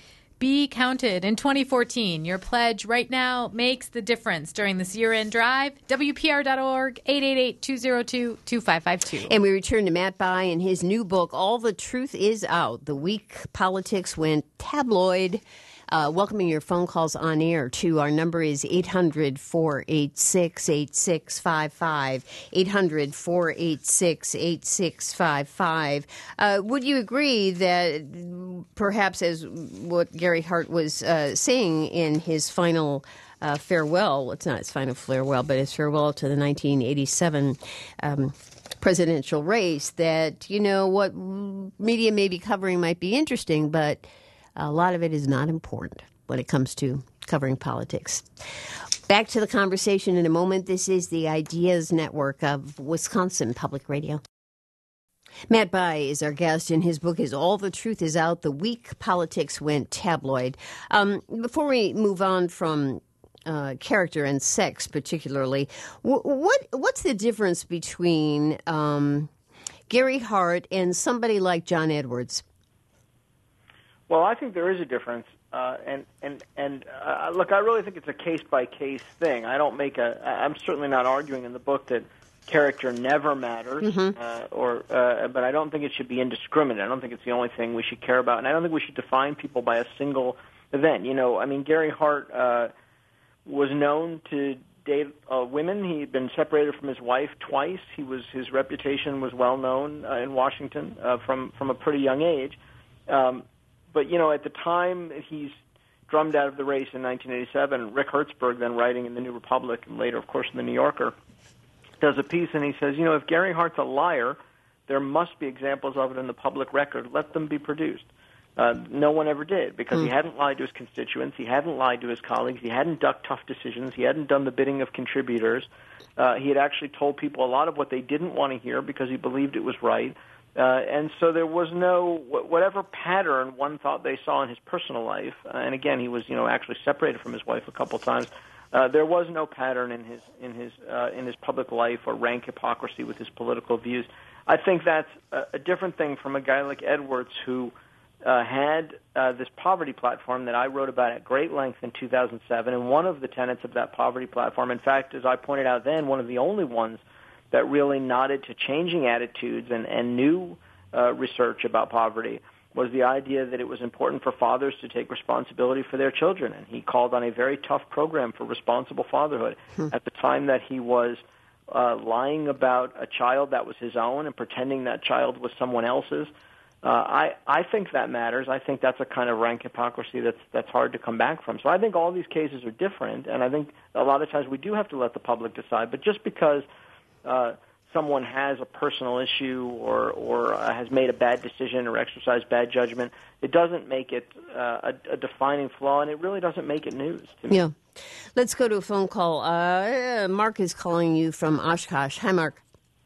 Speaker 2: Be counted in twenty fourteen. Your pledge right now makes the difference during this year-end drive. W P R dot org, eight eight eight, two zero two, two five five two.
Speaker 1: And we return to Matt Bai and his new book, All the Truth Is Out. The week politics went tabloid. uh, welcoming your phone calls on air, too. Our number is eight hundred, four eight six, eight six five five, eight hundred, four eight six, eight six five five. Uh, would you agree that perhaps as what Gary Hart was uh, saying in his final uh, farewell, it's not his final farewell, but his farewell to the nineteen eighty-seven um presidential race, that, you know, what media may be covering might be interesting, but a lot of it is not important when it comes to covering politics. Back to the conversation in a moment. This is the Ideas Network of Wisconsin Public Radio. Matt Bai is our guest, and his book is All the Truth Is Out, The Week Politics Went Tabloid. Um, before we move on from Uh, character and sex, particularly, w- what what's the difference between um, Gary Hart and somebody like John Edwards?
Speaker 4: Well, I think there is a difference, uh, and and and uh, look, I really think it's a case by case thing. I don't make a. I'm certainly not arguing in the book that character never matters, mm-hmm. uh, or uh, but I don't think it should be indiscriminate. I don't think it's the only thing we should care about, and I don't think we should define people by a single event. You know, I mean, Gary Hart Uh, was known to date uh, women. He had been separated from his wife twice. He was his reputation was well known uh, in Washington uh, from from a pretty young age. Um, but you know, at the time he's drummed out of the race in nineteen eighty-seven, Rick Hertzberg, then writing in the New Republic and later, of course, in the New Yorker, does a piece and he says, you know, if Gary Hart's a liar, there must be examples of it in the public record. Let them be produced. Uh, no one ever did, because mm. he hadn't lied to his constituents, he hadn't lied to his colleagues, he hadn't ducked tough decisions, he hadn't done the bidding of contributors. Uh, he had actually told people a lot of what they didn't want to hear because he believed it was right. Uh, and so there was no, whatever pattern one thought they saw in his personal life, uh, and again, he was, you know, actually separated from his wife a couple times, uh, there was no pattern in his, in his, uh, in his public life or rank hypocrisy with his political views. I think that's a, a different thing from a guy like Edwards, who Uh, had uh, this poverty platform that I wrote about at great length in two thousand seven, and one of the tenets of that poverty platform, in fact, as I pointed out then, one of the only ones that really nodded to changing attitudes and, and new uh, research about poverty, was the idea that it was important for fathers to take responsibility for their children, and he called on a very tough program for responsible fatherhood. Hmm. At the time that he was uh, lying about a child that was his own and pretending that child was someone else's, Uh, I, I think that matters. I think that's a kind of rank hypocrisy that's that's hard to come back from. So I think all these cases are different, and I think a lot of times we do have to let the public decide. But just because uh, someone has a personal issue or, or uh, has made a bad decision or exercised bad judgment, it doesn't make it uh, a, a defining flaw, and it really doesn't make it news to me.
Speaker 1: Yeah. Let's go to a phone call. Uh, Mark is calling you from Oshkosh. Hi, Mark.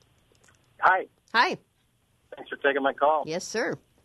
Speaker 6: Hi.
Speaker 1: Hi.
Speaker 6: Thanks for taking my call.
Speaker 1: Yes, sir.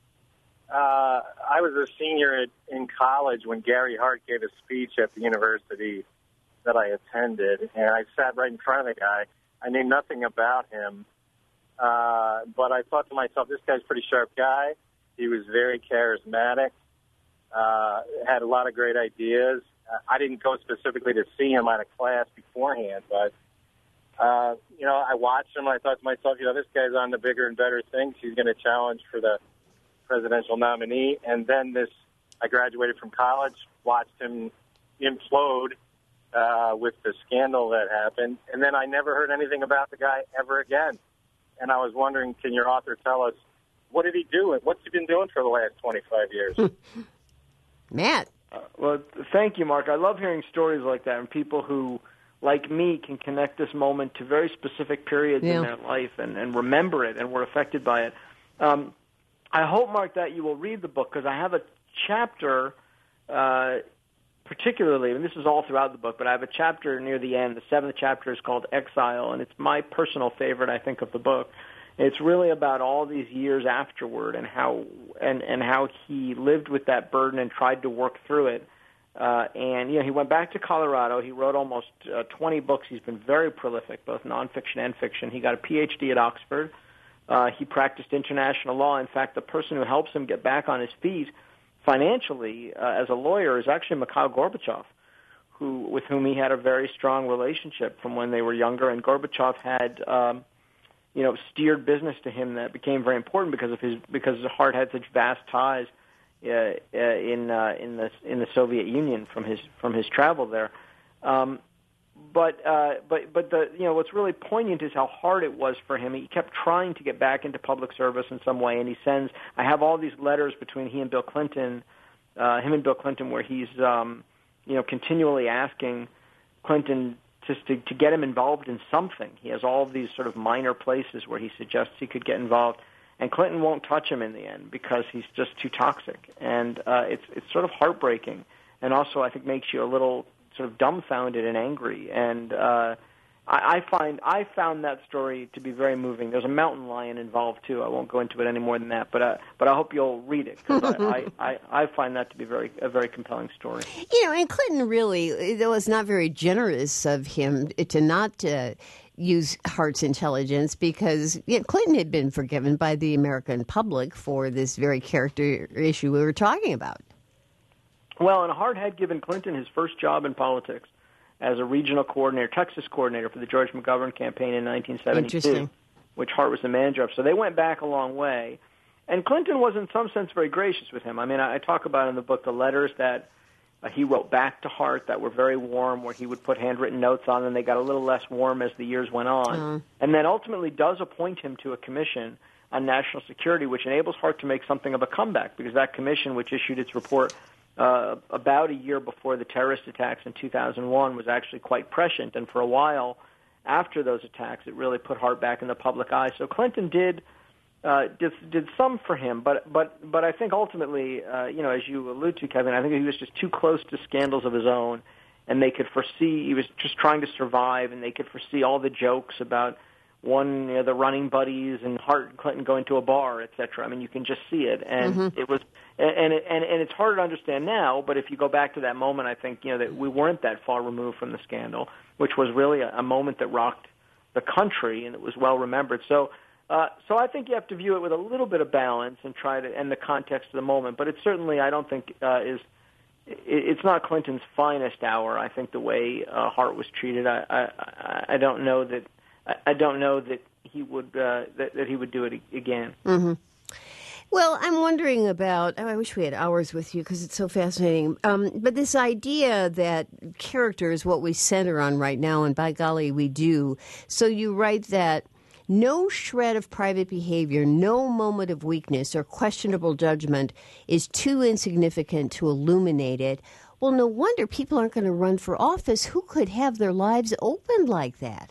Speaker 6: Uh, I was a senior at, in college when Gary Hart gave a speech at the university that I attended, and I sat right in front of the guy. I knew nothing about him, uh, but I thought to myself, this guy's a pretty sharp guy. He was very charismatic, uh, had a lot of great ideas. Uh, I didn't go specifically to see him out of class beforehand, but Uh, you know, I watched him. I thought to myself, you know, this guy's on to bigger and better things. He's going to challenge for the presidential nominee. And then this, I graduated from college, watched him implode uh, with the scandal that happened. And then I never heard anything about the guy ever again. And I was wondering, can your author tell us, what did he do? What's he been doing for the last twenty-five years?
Speaker 1: Matt.
Speaker 4: Uh, well, thank you, Mark. I love hearing stories like that and people who, like me, can connect this moment to very specific periods yeah. in their life and, and remember it and were affected by it. Um, I hope, Mark, that you will read the book, because I have a chapter, uh, particularly, and this is all throughout the book, but I have a chapter near the end. The seventh chapter is called Exile, and it's my personal favorite, I think, of the book. It's really about all these years afterward and how and, and how he lived with that burden and tried to work through it. Uh, and, you know, he went back to Colorado. He wrote almost uh, twenty books. He's been very prolific, both nonfiction and fiction. He got a P H D at Oxford. Uh, he practiced international law. In fact, the person who helps him get back on his feet financially uh, as a lawyer is actually Mikhail Gorbachev, who with whom he had a very strong relationship from when they were younger. And Gorbachev had, um, you know, steered business to him that became very important because of his because his heart had such vast ties uh, uh, in uh, in the in the Soviet Union from his from his travel there. Um, but uh, but but the you know what's really poignant is how hard it was for him. He kept trying to get back into public service in some way, and he sends. I have all these letters between he and Bill Clinton, uh, him and Bill Clinton, where he's um, you know continually asking Clinton just to, to get him involved in something. He has all of these sort of minor places where he suggests he could get involved, and Clinton won't touch him in the end because he's just too toxic. And uh, it's it's sort of heartbreaking, and also I think makes you a little sort of dumbfounded and angry. And uh, I, I find I found that story to be very moving. There's a mountain lion involved too. I won't go into it any more than that, but uh, but I hope you'll read it because I, I, I, I find that to be very a very compelling story.
Speaker 1: You know, and Clinton really, it was not very generous of him to not uh, use Hart's intelligence because you know, Clinton had been forgiven by the American public for this very character issue we were talking about.
Speaker 4: Well, and Hart had given Clinton his first job in politics as a regional coordinator, Texas coordinator for the George McGovern campaign in nineteen seventy-two, which Hart was the manager of. So they went back a long way. And Clinton was, in some sense, very gracious with him. I mean, I, I talk about in the book the letters that uh, he wrote back to Hart that were very warm, where he would put handwritten notes on, and they got a little less warm as the years went on. Uh-huh. And then ultimately does appoint him to a commission on national security, which enables Hart to make something of a comeback, because that commission, which issued its report Uh, about a year before the terrorist attacks in two thousand one, was actually quite prescient, and for a while after those attacks, it really put Hart back in the public eye. So Clinton did uh, did, did some for him, but but but I think ultimately, uh, you know, as you allude to, Kevin, I think he was just too close to scandals of his own, and they could foresee he was just trying to survive, and they could foresee all the jokes about one, you know, the running buddies and Hart and Clinton going to a bar, et cetera. I mean, you can just see it, and mm-hmm. it was, and it, and and it's harder to understand now. But if you go back to that moment, I think you know that we weren't that far removed from the scandal, which was really a, a moment that rocked the country, and it was well remembered. So, uh, so I think you have to view it with a little bit of balance and try to and the context of the moment. But it certainly, I don't think uh, is. It's not Clinton's finest hour. I think the way uh, Hart was treated, I, I I don't know that. I don't know that he would uh, that, that he would do it again.
Speaker 1: Mm-hmm. Well, I'm wondering about. Oh, I wish we had hours with you because it's so fascinating. Um, but this idea that character is what we center on right now, and by golly, we do. So you write that no shred of private behavior, no moment of weakness or questionable judgment is too insignificant to illuminate it. Well, no wonder people aren't going to run for office. Who could have their lives opened like that?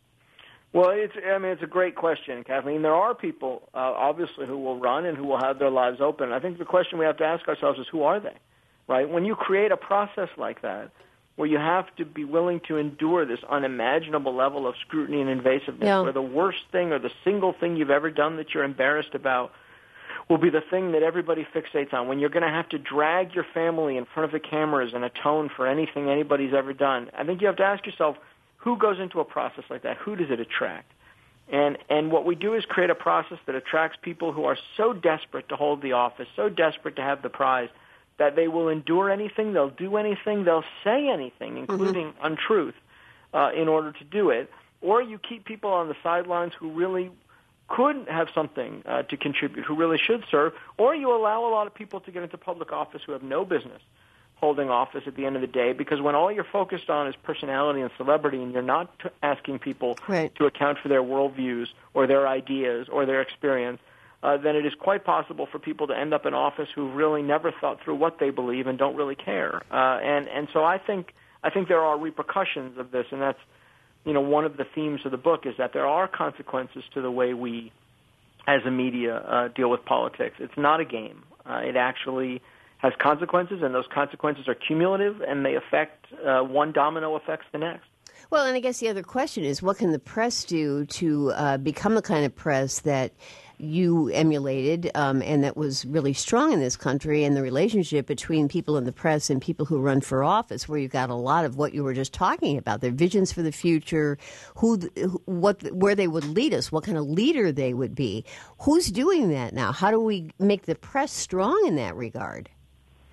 Speaker 4: Well, it's, I mean, it's a great question, Kathleen. There are people, uh, obviously, who will run and who will have their lives open. I think the question we have to ask ourselves is, who are they, right? When you create a process like that, where you have to be willing to endure this unimaginable level of scrutiny and invasiveness, yeah. where the worst thing or the single thing you've ever done that you're embarrassed about will be the thing that everybody fixates on, when you're going to have to drag your family in front of the cameras and atone for anything anybody's ever done, I think you have to ask yourself, who goes into a process like that? Who does it attract? And and what we do is create a process that attracts people who are so desperate to hold the office, so desperate to have the prize, that they will endure anything, they'll do anything, they'll say anything, including mm-hmm. untruth, uh, in order to do it. Or you keep people on the sidelines who really could have something uh, to contribute, who really should serve, or you allow a lot of people to get into public office who have no business holding office at the end of the day, because when all you're focused on is personality and celebrity, and you're not t- asking people
Speaker 1: right.
Speaker 4: to account for their worldviews or their ideas or their experience, uh, then it is quite possible for people to end up in office who really never thought through what they believe and don't really care. Uh, and and so I think I think there are repercussions of this, and that's you know one of the themes of the book is that there are consequences to the way we, as a media, uh, deal with politics. It's not a game. Uh, it actually has consequences, and those consequences are cumulative, and they affect, uh, one domino affects the next.
Speaker 1: Well, and I guess the other question is, what can the press do to uh, become the kind of press that you emulated um, and that was really strong in this country, and the relationship between people in the press and people who run for office, where you've got a lot of what you were just talking about, their visions for the future, who, what, where they would lead us, what kind of leader they would be. Who's doing that now? How do we make the press strong in that regard?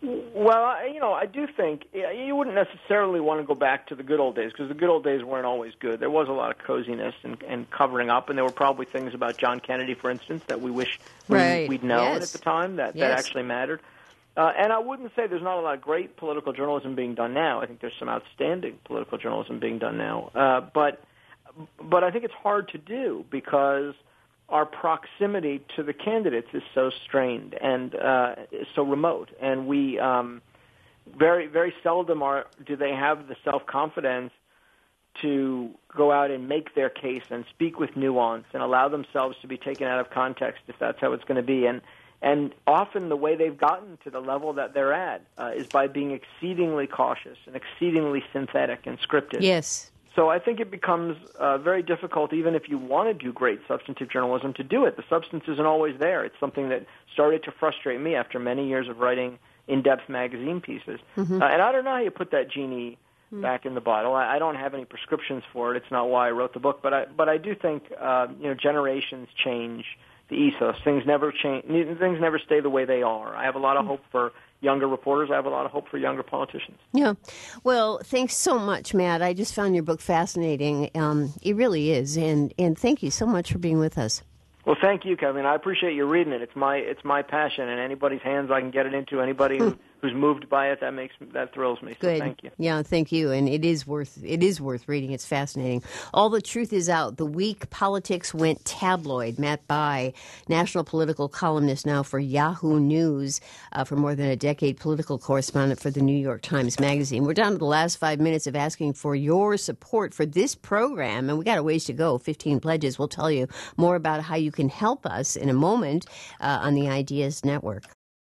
Speaker 4: Well, I, you know, I do think you wouldn't necessarily want to go back to the good old days because the good old days weren't always good. There was a lot of coziness and, and covering up, and there were probably things about John Kennedy, for instance, that we wish we,
Speaker 1: right.
Speaker 4: we'd known
Speaker 1: yes.
Speaker 4: at the time that,
Speaker 1: yes.
Speaker 4: that actually mattered. Uh, and I wouldn't say there's not a lot of great political journalism being done now. I think there's some outstanding political journalism being done now. Uh, but but I think it's hard to do because our proximity to the candidates is so strained and uh, so remote, and we um, very very seldom are do they have the self-confidence to go out and make their case and speak with nuance and allow themselves to be taken out of context if that's how it's going to be. And and often the way they've gotten to the level that they're at uh, is by being exceedingly cautious and exceedingly synthetic and scripted.
Speaker 1: Yes.
Speaker 4: So I think it becomes uh, very difficult, even if you want to do great substantive journalism, to do it. The substance isn't always there. It's something that started to frustrate me after many years of writing in-depth magazine pieces. Mm-hmm. Uh, and I don't know how you put that genie mm-hmm. back in the bottle. I, I don't have any prescriptions for it. It's not why I wrote the book. But I, but I do think uh, you know generations change the ethos. Things never change. Things never stay the way they are. I have a lot of hope for younger reporters. I have a lot of hope for younger politicians.
Speaker 1: Yeah. Well, thanks so much, Matt. I just found your book fascinating. Um, it really is. And, and thank you so much for being with us.
Speaker 4: Well, thank you, Kevin. I appreciate you reading it. It's my it's my passion, and anybody's hands I can get it into, anybody who, who's moved by it, that makes that thrills me. So
Speaker 1: Good.
Speaker 4: Thank you.
Speaker 1: Yeah, thank you. And it is worth it is worth reading. It's fascinating. All the Truth Is Out. The week politics went tabloid. Matt Bai, national political columnist now for Yahoo News, uh, for more than a decade, political correspondent for the New York Times Magazine. We're down to the last five minutes of asking for your support for this program, and we got a ways to go. Fifteen pledges. We'll tell you more about how you can help us in a moment uh, on the Ideas Network.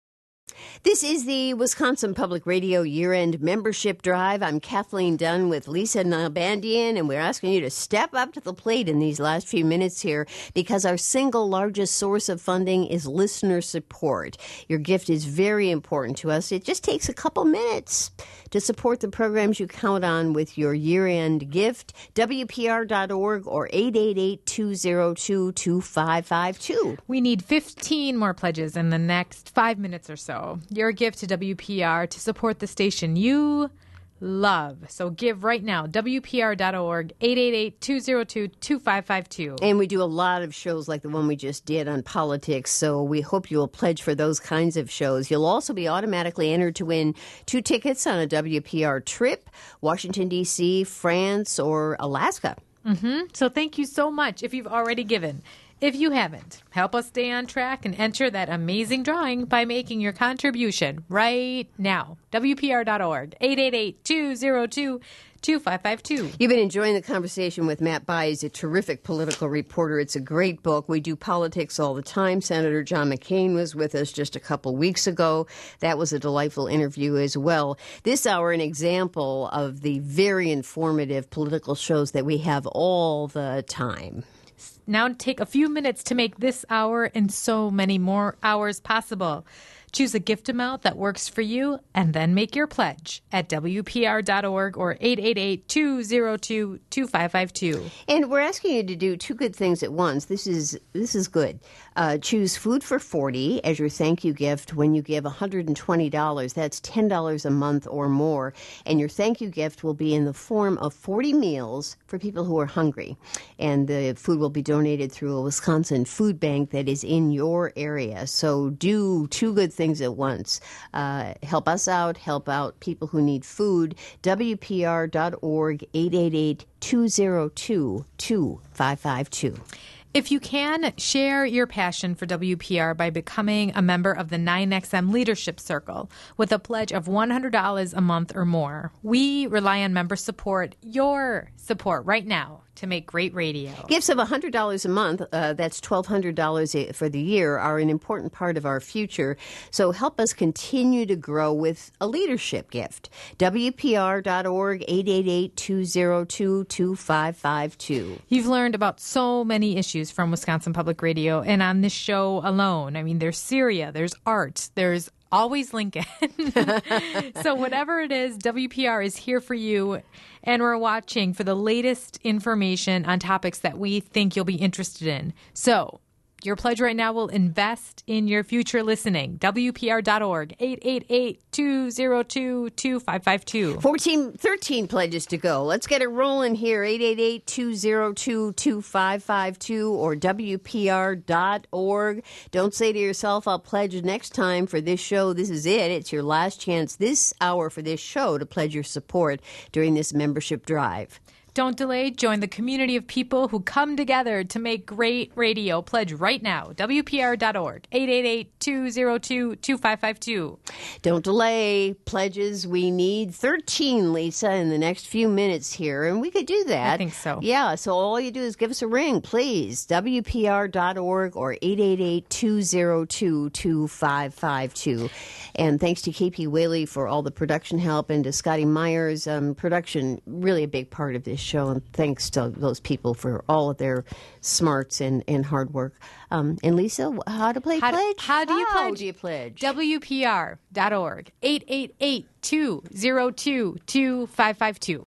Speaker 1: This is the Wisconsin Public Radio year-end membership drive. I'm Kathleen Dunn with Lisa Nalbandian, and we're asking you to step up to the plate in these last few minutes here because our single largest source of funding is listener support. Your gift is very important to us. It just takes a couple minutes to support the programs you count on with your year-end gift. W P R dot org or eight eight eight, two oh two, two five five two.
Speaker 2: We need fifteen more pledges in the next five minutes or so. Your gift to W P R to support the station you love. So give right now, W P R dot org, eight eight eight, two oh two, two five five two.
Speaker 1: And we do a lot of shows like the one we just did on politics, so we hope you will pledge for those kinds of shows. You'll also be automatically entered to win two tickets on a W P R trip, Washington, D C, France, or Alaska.
Speaker 2: Mm-hmm. So thank you so much if you've already given. If you haven't, help us stay on track and enter that amazing drawing by making your contribution right now. W P R dot org, eight eight eight, two oh two, two five five two.
Speaker 1: You've been enjoying the conversation with Matt Bai. He's a terrific political reporter. It's a great book. We do politics all the time. Senator John McCain was with us just a couple weeks ago. That was a delightful interview as well. This hour, an example of the very informative political shows that we have all the time.
Speaker 2: Now take a few minutes to make this hour and so many more hours possible. Choose a gift amount that works for you and then make your pledge at W P R dot org or eight eight eight, two oh two, two five five two.
Speaker 1: And we're asking you to do two good things at once. This is this is good. Uh, choose Food for forty as your thank you gift when you give one hundred twenty dollars. That's ten dollars a month or more. And your thank you gift will be in the form of forty meals for people who are hungry. And the food will be donated through a Wisconsin food bank that is in your area. So do two good things at once. Uh, help us out, help out people who need food. W P R dot org, eight eight eight, two oh two, two five five two.
Speaker 2: If you can, share your passion for W P R by becoming a member of the nine X M Leadership Circle with a pledge of one hundred dollars a month or more. We rely on member support, your support right now, to make great radio.
Speaker 1: Gifts of one hundred dollars a month, uh, that's twelve hundred dollars for the year, are an important part of our future. So help us continue to grow with a leadership gift. W P R dot org, eight eight eight, two oh two, two five five two.
Speaker 2: You've learned about so many issues from Wisconsin Public Radio, and on this show alone, I mean, there's Syria, there's art, there's always Lincoln. So whatever it is, W P R is here for you, and we're watching for the latest information on topics that we think you'll be interested in. So Your pledge right now will invest in your future listening. W P R dot org, eight eight eight, two zero two, two five five two.
Speaker 1: fourteen, thirteen pledges to go. Let's get it rolling here. eight eight eight, two zero two, two five five two or W P R dot org. Don't say to yourself, I'll pledge next time for this show. This is it. It's your last chance this hour for this show to pledge your support during this membership drive.
Speaker 2: Don't delay. Join the community of people who come together to make great radio. Pledge right now. W P R dot org, eight eight eight, two zero two, two five five two.
Speaker 1: Don't delay. Pledges. We need thirteen, Lisa, in the next few minutes here, and we could do that.
Speaker 2: I think so.
Speaker 1: Yeah, so all you do is give us a ring, please. W P R dot org or eight eight eight, two zero two, two five five two. And thanks to K P Whaley for all the production help, and to Scotty Myers, um, production, really a big part of this show. And thanks to those people for all of their smarts and, and hard work. Um, and Lisa, how to play
Speaker 2: How do-
Speaker 1: pledge?
Speaker 2: how do you
Speaker 1: How
Speaker 2: pledge?
Speaker 1: do you pledge?
Speaker 2: W P R dot org, eight eight eight, two zero two, two five five two.